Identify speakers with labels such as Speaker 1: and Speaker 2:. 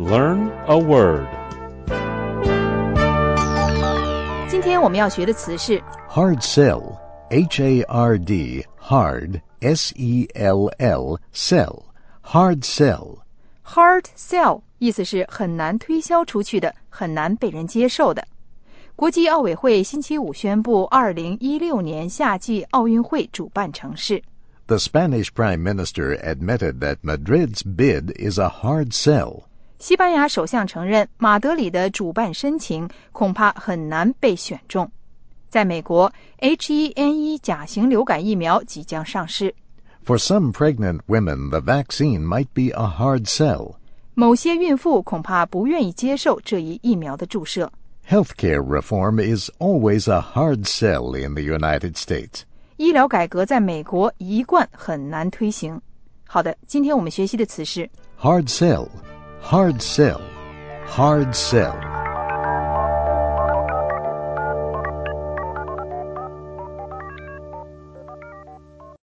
Speaker 1: Learn a word.
Speaker 2: 今天我们要学的词是
Speaker 3: Hard sell, H-A-R-D, hard, S-E-L-L, sell, hard sell.
Speaker 2: hard sell， 意思是很难推销出去的，很难被人接受的。国际奥委会星期五宣布2016年夏季奥运会主办城市。
Speaker 3: The Spanish Prime Minister admitted that Madrid's bid is a hard sell.
Speaker 2: 西班牙首相承认马德里的主办申请恐怕很难被选中。在美国 H1N1 甲型流感疫苗即将上市。
Speaker 3: For some pregnant women, the vaccine might be a hard sell.
Speaker 2: 某些孕妇恐怕不愿意接受这一疫苗的注射。
Speaker 3: Healthcare reform is always a hard sell in the United States.
Speaker 2: 医疗改革在美国一贯很难推行。好的，今天我们学习的词是
Speaker 3: Hard sell, hard sell, hard sell.